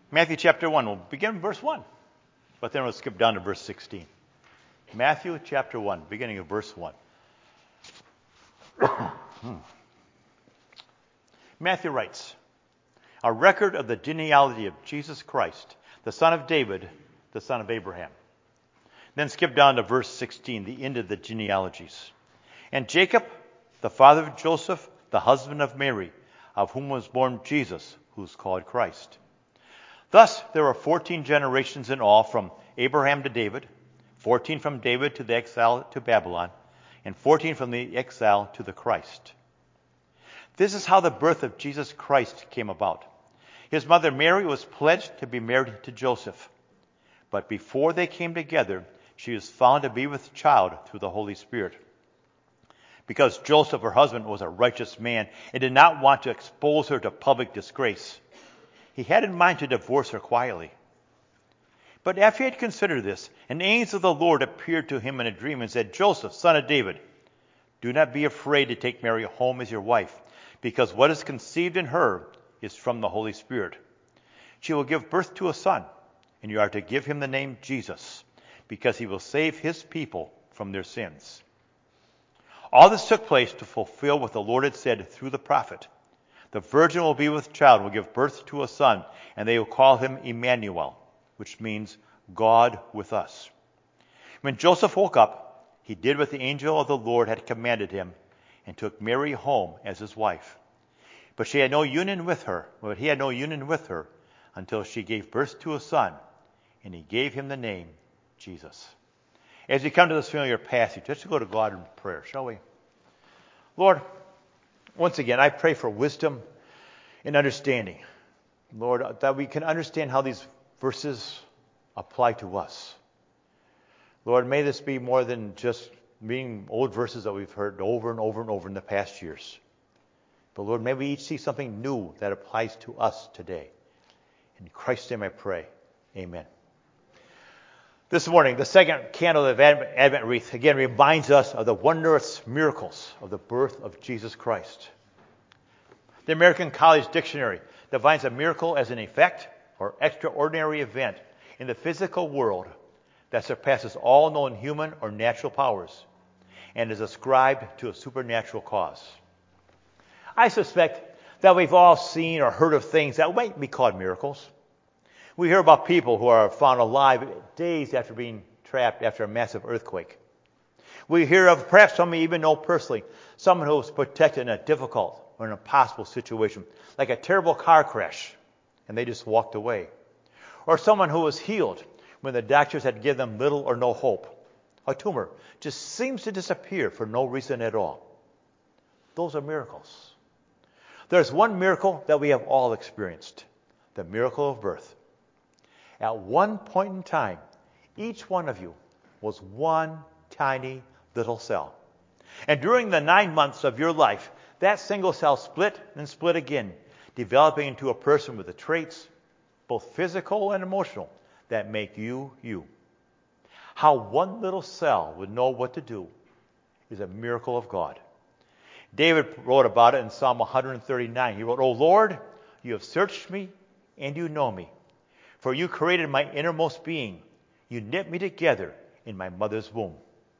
Matthew chapter 1. We'll begin with verse 1, but then we'll skip down to verse 16. Matthew chapter 1, beginning of verse 1. Matthew writes, a record of the genealogy of Jesus Christ, the son of David, the son of Abraham. Then skip down to verse 16, the end of the genealogies. And Jacob, the father of Joseph, the husband of Mary, of whom was born Jesus, who is called Christ. Thus there were 14 generations in all from Abraham to David, 14 from David to the exile to Babylon, and 14 from the exile to the Christ. This is how the birth of Jesus Christ came about. His mother Mary was pledged to be married to Joseph. But before they came together, she was found to be with child through the Holy Spirit. Because Joseph, her husband, was a righteous man and did not want to expose her to public disgrace, he had in mind to divorce her quietly. But after he had considered this, an angel of the Lord appeared to him in a dream and said, Joseph, son of David, do not be afraid to take Mary home as your wife, because what is conceived in her is from the Holy Spirit. She will give birth to a son, and you are to give him the name Jesus, because he will save his people from their sins. All this took place to fulfill what the Lord had said through the prophet. The virgin will be with child, will give birth to a son, and they will call him Emmanuel, which means God with us. When Joseph woke up, he did what the angel of the Lord had commanded him, and took Mary home as his wife. But he had no union with her until she gave birth to a son, and he gave him the name Jesus. As we come to this familiar passage, let's go to God in prayer, shall we? Lord, once again, I pray for wisdom and understanding. Lord, that we can understand how these verses apply to us. Lord, may this be more than just being old verses that we've heard over and over and over in the past years. But Lord, may we each see something new that applies to us today. In Christ's name I pray. Amen. This morning, the second candle of Advent wreath again reminds us of the wondrous miracles of the birth of Jesus Christ. The American College Dictionary defines a miracle as an effect or extraordinary event in the physical world that surpasses all known human or natural powers and is ascribed to a supernatural cause. I suspect that we've all seen or heard of things that might be called miracles. We hear about people who are found alive days after being trapped after a massive earthquake. We hear of, perhaps some may even know personally, someone who was protected in a difficult or an impossible situation, like a terrible car crash, and they just walked away. Or someone who was healed when the doctors had given them little or no hope. A tumor just seems to disappear for no reason at all. Those are miracles. There's one miracle that we have all experienced, the miracle of birth. At one point in time, each one of you was one tiny little cell. And during the 9 months of your life, that single cell split and split again, developing into a person with the traits, both physical and emotional, that make you, you. How one little cell would know what to do is a miracle of God. David wrote about it in Psalm 139. He wrote, O Lord, you have searched me and you know me. For you created my innermost being. You knit me together in my mother's womb.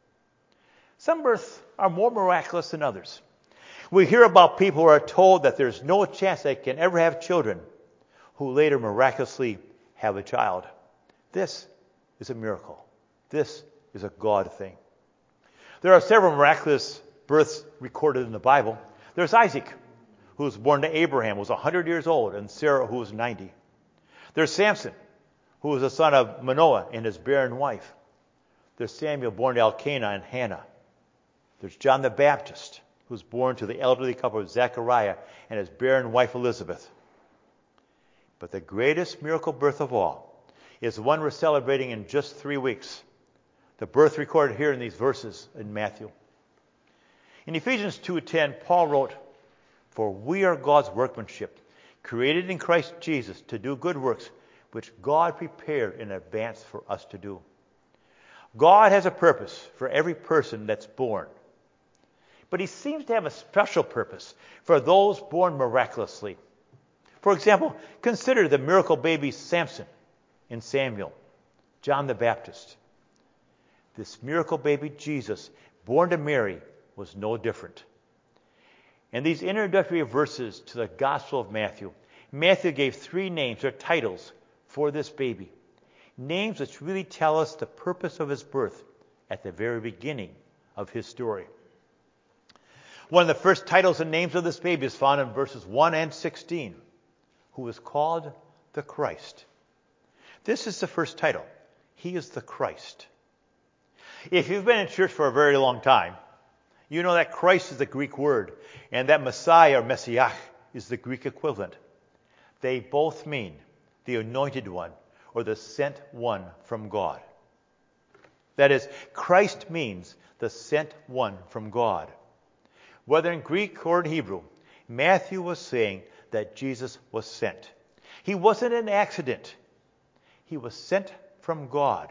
Some births are more miraculous than others. We hear about people who are told that there's no chance they can ever have children, who later miraculously have a child. This is a miracle. This is a God thing. There are several miraculous births recorded in the Bible. There's Isaac, who was born to Abraham, was 100 years old, and Sarah, who was 90. There's Samson, who was the son of Manoah and his barren wife. There's Samuel, born to Elkanah and Hannah. There's John the Baptist, who was born to the elderly couple of Zechariah and his barren wife Elizabeth. But the greatest miracle birth of all is the one we're celebrating in just 3 weeks. The birth recorded here in these verses in Matthew. In Ephesians 2:10, Paul wrote, For we are God's workmanship, created in Christ Jesus to do good works, which God prepared in advance for us to do. God has a purpose for every person that's born. But he seems to have a special purpose for those born miraculously. For example, consider the miracle baby Samson in Samuel, John the Baptist. This miracle baby Jesus, born to Mary, was no different. In these introductory verses to the Gospel of Matthew, Matthew gave 3 names or titles for this baby. Names which really tell us the purpose of his birth at the very beginning of his story. One of the first titles and names of this baby is found in verses 1 and 16, who is called the Christ. This is the first title. He is the Christ. If you've been in church for a very long time, you know that Christ is the Greek word, and that Messiah or Messiah is the Greek equivalent. They both mean the anointed one or the sent one from God. That is, Christ means the sent one from God. Whether in Greek or in Hebrew, Matthew was saying that Jesus was sent. He wasn't an accident. He was sent from God.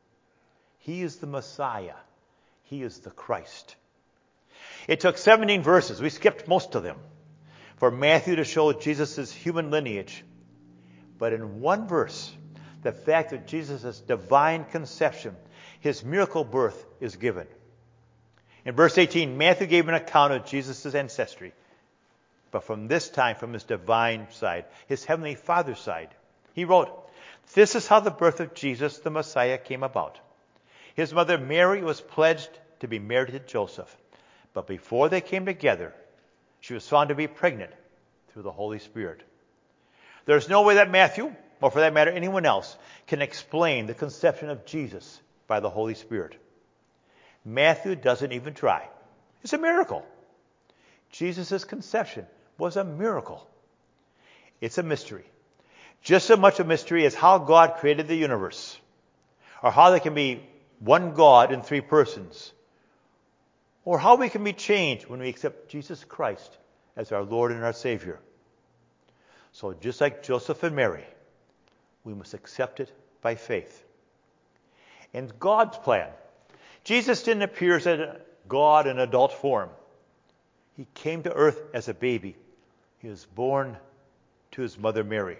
He is the Messiah. He is the Christ. It took 17 verses, we skipped most of them, for Matthew to show Jesus' human lineage. But in one verse, the fact that Jesus' divine conception, his miracle birth, is given. In verse 18, Matthew gave an account of Jesus' ancestry, but from this time, from his divine side, his heavenly Father's side. He wrote, "This is how the birth of Jesus, the Messiah, came about. His mother Mary was pledged to be married to Joseph, but before they came together, she was found to be pregnant through the Holy Spirit." There's no way that Matthew, or for that matter anyone else, can explain the conception of Jesus by the Holy Spirit. Matthew doesn't even try. It's a miracle. Jesus' conception was a miracle. It's a mystery. Just as much a mystery as how God created the universe, or how there can be one God in 3 persons, or how we can be changed when we accept Jesus Christ as our Lord and our Savior. So just like Joseph and Mary, we must accept it by faith. In God's plan, Jesus didn't appear as a God in adult form. He came to earth as a baby. He was born to his mother Mary.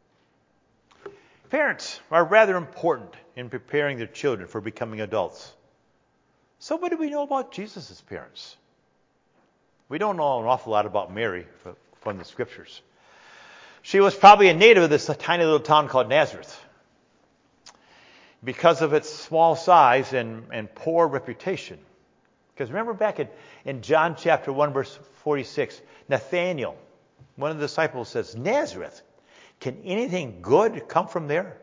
Parents are rather important in preparing their children for becoming adults. So what do we know about Jesus' parents? We don't know an awful lot about Mary from the Scriptures. She was probably a native of this tiny little town called Nazareth. Because of its small size and poor reputation. Because remember back in John chapter 1, verse 46, Nathanael, one of the disciples, says, "Nazareth, can anything good come from there?"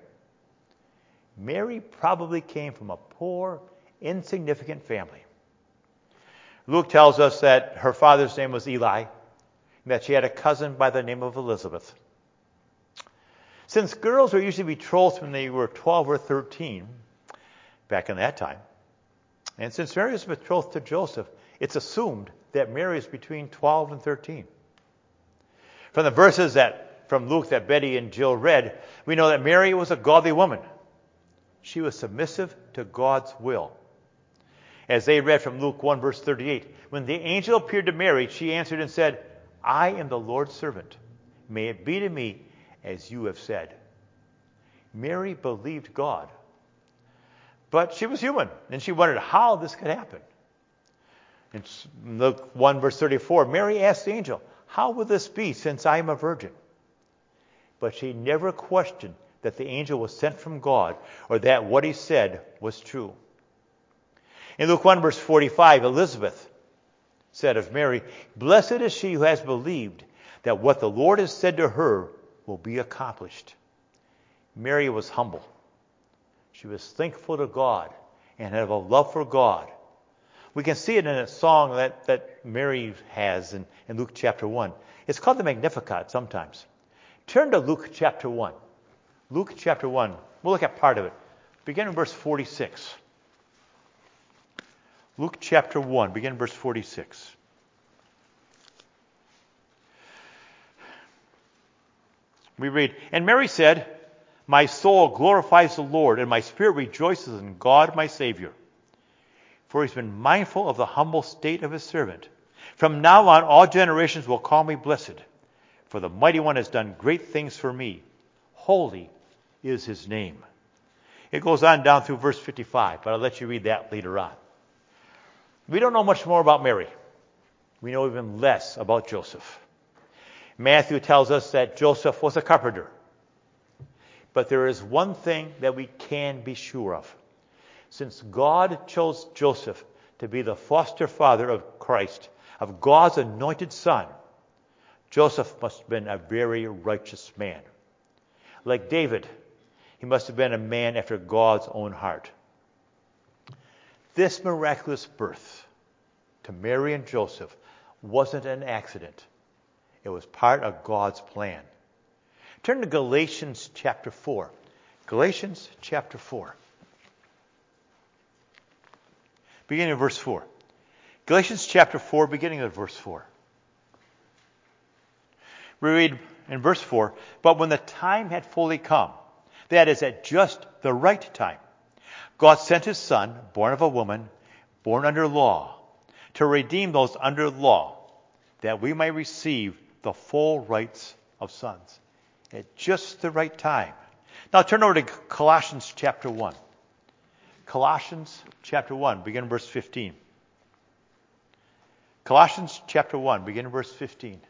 Mary probably came from a poor, insignificant family. Luke tells us that her father's name was Eli, and that she had a cousin by the name of Elizabeth. Since girls were usually betrothed when they were 12 or 13, back in that time, and since Mary was betrothed to Joseph, it's assumed that Mary is between 12 and 13. From the verses from Luke that Betty and Jill read, we know that Mary was a godly woman. She was submissive to God's will. As they read from Luke 1, verse 38, when the angel appeared to Mary, she answered and said, "I am the Lord's servant. May it be to me as you have said." Mary believed God. But she was human, and she wondered how this could happen. In Luke 1, verse 34, Mary asked the angel, "How will this be, since I am a virgin?" But she never questioned that the angel was sent from God, or that what he said was true. In Luke 1, verse 45, Elizabeth said of Mary, "Blessed is she who has believed that what the Lord has said to her will be accomplished." Mary was humble. She was thankful to God and had a love for God. We can see it in a song that Mary has in Luke chapter 1. It's called the Magnificat sometimes. Turn to Luke chapter 1. Luke chapter 1. We'll look at part of it. Begin in verse 46. Luke chapter 1, begin in verse 46. We read, "And Mary said, 'My soul glorifies the Lord, and my spirit rejoices in God my Savior. For he's been mindful of the humble state of his servant. From now on, all generations will call me blessed. For the Mighty One has done great things for me. Holy is his name. It goes on down through verse 55, but I'll let you read that later on. We don't know much more about Mary. We know even less about Joseph. Matthew tells us that Joseph was a carpenter. But there is one thing that we can be sure of. Since God chose Joseph to be the foster father of Christ, of God's anointed son, Joseph must have been a very righteous man. Like David, he must have been a man after God's own heart. This miraculous birth to Mary and Joseph wasn't an accident. It was part of God's plan. Turn to Galatians chapter 4. Galatians chapter 4. Beginning of verse 4. Galatians chapter 4, beginning of verse 4. We read in verse 4, "But when the time had fully come, that is, at just the right time, God sent his Son, born of a woman, born under law, to redeem those under law, that we might receive the full rights of sons." At just the right time. Now turn over to Colossians chapter 1. Colossians chapter 1, begin verse 15. Colossians chapter 1, begin verse 15.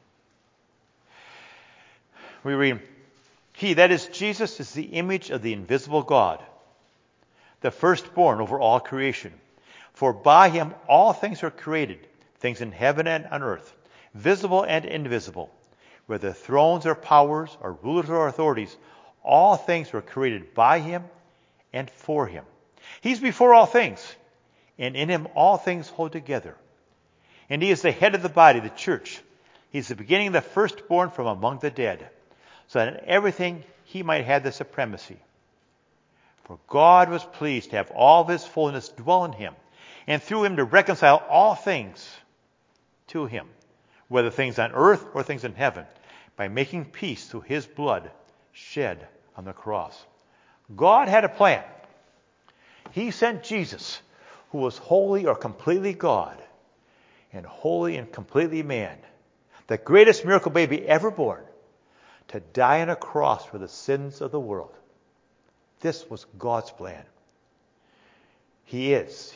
We read, "He, that is Jesus, is the image of the invisible God, the firstborn over all creation. For by him all things are created, things in heaven and on earth, visible and invisible, whether thrones or powers or rulers or authorities, all things were created by him and for him. He's before all things, and in him all things hold together. And he is the head of the body, the church. He's the beginning, the firstborn from among the dead, so that in everything he might have the supremacy. For God was pleased to have all of his fullness dwell in him, and through him to reconcile all things to him, whether things on earth or things in heaven, by making peace through his blood shed on the cross." God had a plan. He sent Jesus, who was wholly or completely God, and wholly and completely man, the greatest miracle baby ever born, to die on a cross for the sins of the world. This was God's plan. Jesus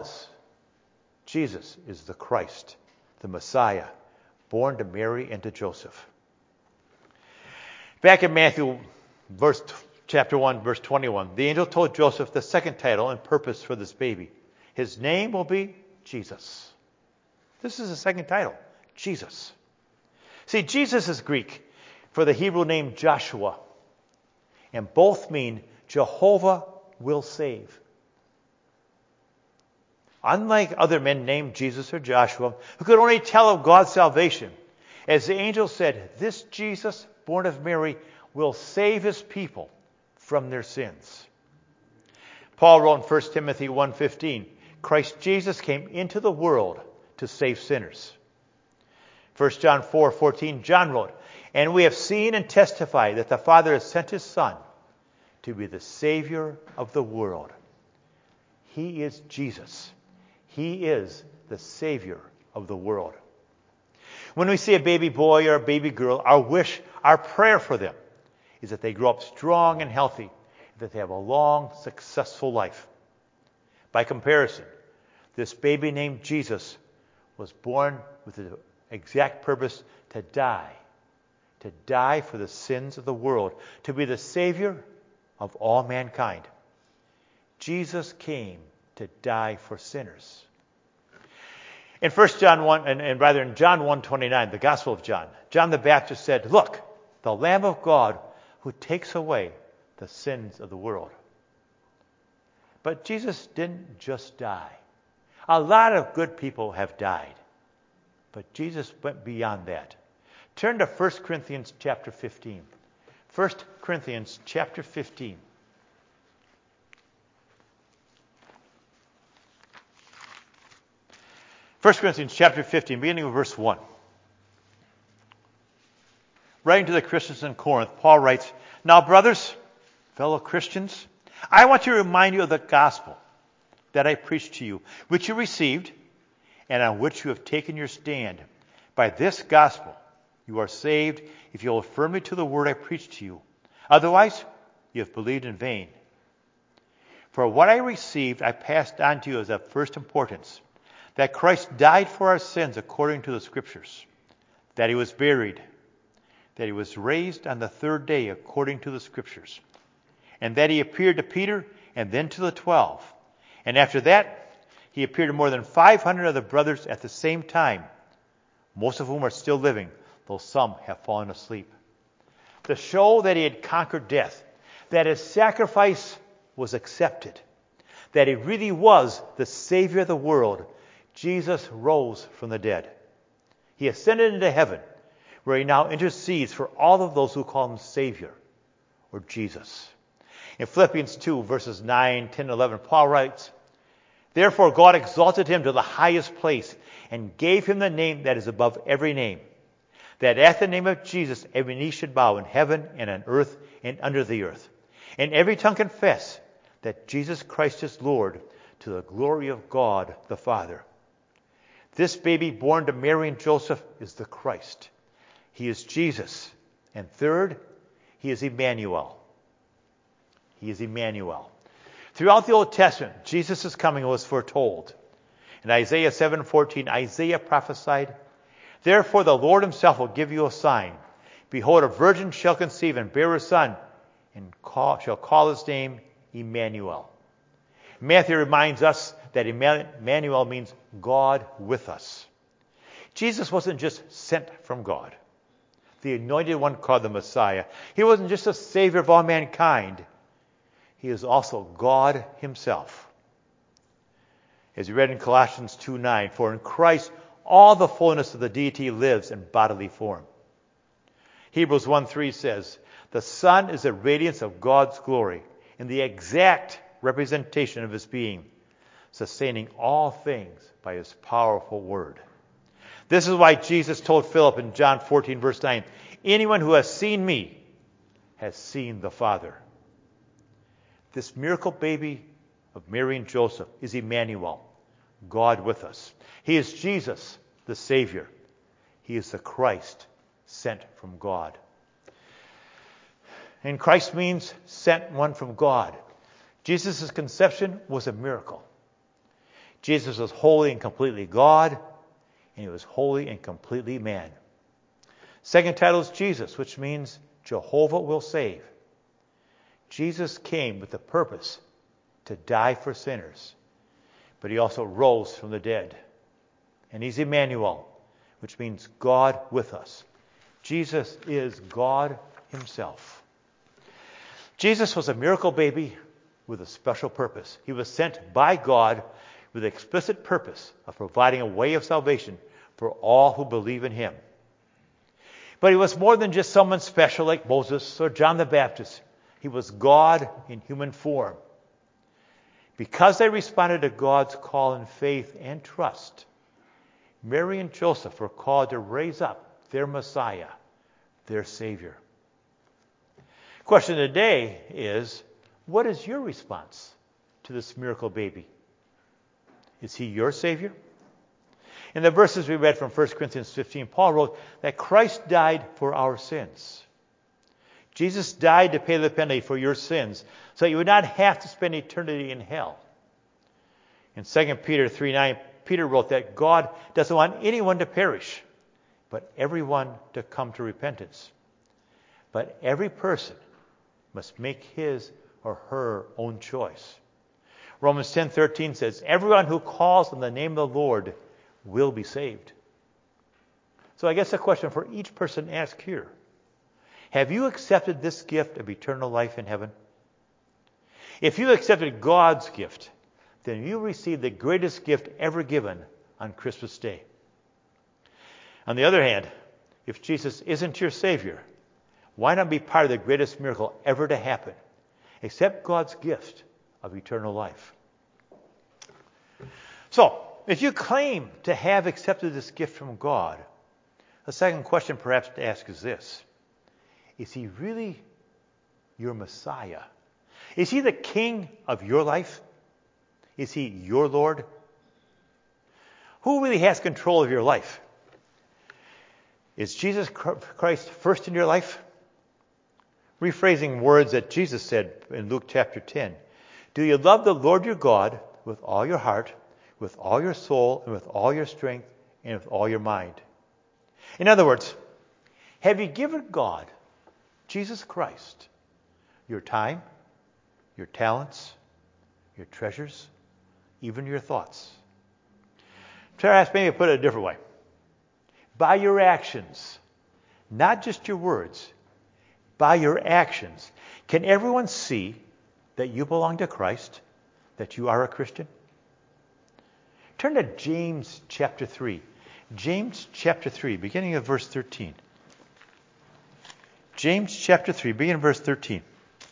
is the Christ, the Messiah, born to Mary and to Joseph. Back in Matthew chapter 1, verse 21, the angel told Joseph the second title and purpose for this baby. His name will be Jesus. This is the second title, Jesus. See, Jesus is Greek for the Hebrew name Joshua, and both mean Jehovah will save. Unlike other men named Jesus or Joshua, who could only tell of God's salvation, as the angel said, this Jesus, born of Mary, will save his people from their sins. Paul wrote in 1 Timothy 1:15, Christ Jesus came into the world to save sinners. 1 John 4:14, John wrote, "And we have seen and testified that the Father has sent his Son to be the Savior of the world." He is Jesus. He is the Savior of the world. When we see a baby boy or a baby girl, our wish, our prayer for them is that they grow up strong and healthy, that they have a long, successful life. By comparison, this baby named Jesus was born with the exact purpose to die for the sins of the world, to be the Savior of all mankind. Jesus came to die for sinners. In 1 John 1, and rather in John 1:29, the Gospel of John, John the Baptist said, "Look, the Lamb of God who takes away the sins of the world." But Jesus didn't just die. A lot of good people have died, but Jesus went beyond that. Turn to 1 Corinthians chapter 15. 1 Corinthians chapter 15. 1 Corinthians chapter 15, beginning with verse 1. Writing to the Christians in Corinth, Paul writes, "Now, brothers, fellow Christians, I want to remind you of the gospel that I preached to you, which you received, and on which you have taken your stand. By this gospel You are saved if you hold firmly to the word I preached to you. Otherwise, you have believed in vain. For what I received, I passed on to you as of first importance, that Christ died for our sins according to the Scriptures, that he was buried, that he was raised on the third day according to the Scriptures, and that he appeared to Peter and then to the 12. And after that, he appeared to more than 500 of the brothers at the same time, most of whom are still living, though some have fallen asleep. To show that he had conquered death, that his sacrifice was accepted, that he really was the Savior of the world, Jesus rose from the dead. He ascended into heaven, where he now intercedes for all of those who call him Savior, or Jesus. In Philippians 2, verses 9, 10, and 11, Paul writes, Therefore God exalted him to the highest place and gave him the name that is above every name, that at the name of Jesus every knee should bow in heaven and on earth and under the earth, and every tongue confess that Jesus Christ is Lord, to the glory of God the Father. This baby born to Mary and Joseph is the Christ. He is Jesus. And third, he is Emmanuel. He is Emmanuel. Throughout the Old Testament, Jesus' coming was foretold. In Isaiah 7:14, Isaiah prophesied, Therefore the Lord himself will give you a sign. Behold, a virgin shall conceive and bear a son, and shall call his name Emmanuel. Matthew reminds us that Emmanuel means God with us. Jesus wasn't just sent from God, the anointed one called the Messiah. He wasn't just a Savior of all mankind. He is also God himself. As we read in Colossians 2:9, For in Christ all the fullness of the deity lives in bodily form. Hebrews 1:3 says, The Son is the radiance of God's glory and the exact representation of his being, sustaining all things by his powerful word. This is why Jesus told Philip in John 14, verse 9, Anyone who has seen me has seen the Father. This miracle baby of Mary and Joseph is Emmanuel, God with us. He is Jesus, the Savior. He is the Christ sent from God. And Christ means sent one from God. Jesus' conception was a miracle. Jesus was wholly and completely God, and he was wholly and completely man. Second title is Jesus, which means Jehovah will save. Jesus came with the purpose to die for sinners, but he also rose from the dead. And he's Emmanuel, which means God with us. Jesus is God himself. Jesus was a miracle baby with a special purpose. He was sent by God with the explicit purpose of providing a way of salvation for all who believe in him. But he was more than just someone special like Moses or John the Baptist. He was God in human form. Because they responded to God's call in faith and trust, Mary and Joseph were called to raise up their Messiah, their Savior. The question today is, what is your response to this miracle baby? Is he your Savior? In the verses we read from 1 Corinthians 15, Paul wrote that Christ died for our sins. Jesus died to pay the penalty for your sins so you would not have to spend eternity in hell. In 2 Peter 3:9, Peter wrote that God doesn't want anyone to perish, but everyone to come to repentance. But every person must make his or her own choice. Romans 10:13 says, Everyone who calls on the name of the Lord will be saved. So I guess a question for each person asked here. Have you accepted this gift of eternal life in heaven? If you accepted God's gift, then you received the greatest gift ever given on Christmas Day. On the other hand, if Jesus isn't your Savior, why not be part of the greatest miracle ever to happen? Accept God's gift of eternal life. So, if you claim to have accepted this gift from God, a second question perhaps to ask is this. Is he really your Messiah? Is he the King of your life? Is he your Lord? Who really has control of your life? Is Jesus Christ first in your life? Rephrasing words that Jesus said in Luke chapter 10. Do you love the Lord your God with all your heart, with all your soul, and with all your strength, and with all your mind? In other words, have you given God, Jesus Christ, your time, your talents, your treasures, even your thoughts? Perhaps maybe put it a different way. By your actions, not just your words, by your actions, can everyone see that you belong to Christ, that you are a Christian? Turn to James chapter 3. James chapter 3, beginning of verse 13. James chapter 3, beginning of verse 13.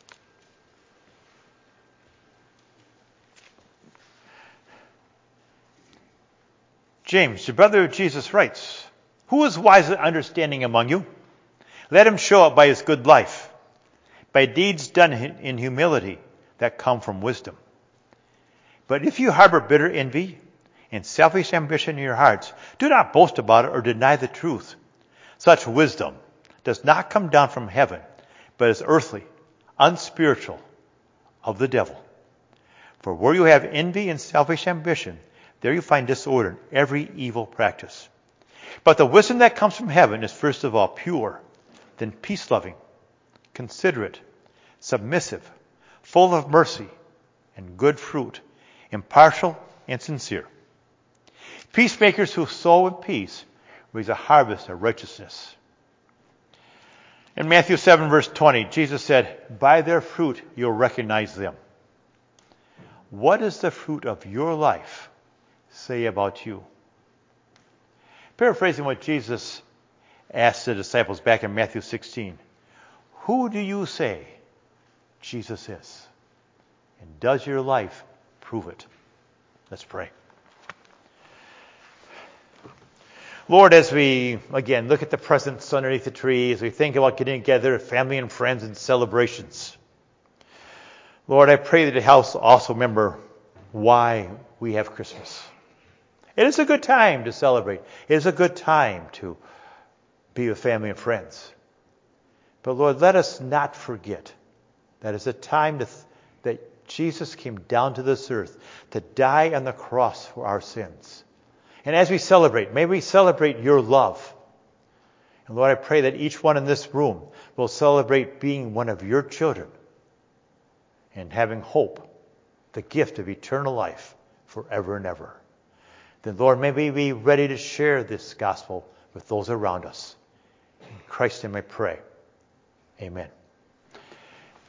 James, the brother of Jesus, writes, Who is wise and understanding among you? Let him show it by his good life, by deeds done in humility that come from wisdom. But if you harbor bitter envy and selfish ambition in your hearts, do not boast about it or deny the truth. Such wisdom does not come down from heaven, but is earthly, unspiritual, of the devil. For where you have envy and selfish ambition, there you find disorder in every evil practice. But the wisdom that comes from heaven is first of all pure, then peace-loving, considerate, submissive, full of mercy and good fruit, impartial and sincere. Peacemakers who sow in peace raise a harvest of righteousness. In Matthew 7, verse 20, Jesus said, By their fruit you'll recognize them. What does the fruit of your life say about you? Paraphrasing what Jesus asked the disciples back in Matthew 16, Who do you say Jesus is? And does your life prove it? Let's pray. Lord, as we, again, look at the presents underneath the tree, as we think about getting together, family and friends and celebrations, Lord, I pray that it helps also remember why we have Christmas. It is a good time to celebrate. It is a good time to be with family and friends. But Lord, let us not forget that it's a time that Jesus came down to this earth to die on the cross for our sins. And as we celebrate, may we celebrate your love. And Lord, I pray that each one in this room will celebrate being one of your children and having hope, the gift of eternal life forever and ever. Then, Lord, may we be ready to share this gospel with those around us. In Christ's name I pray. Amen.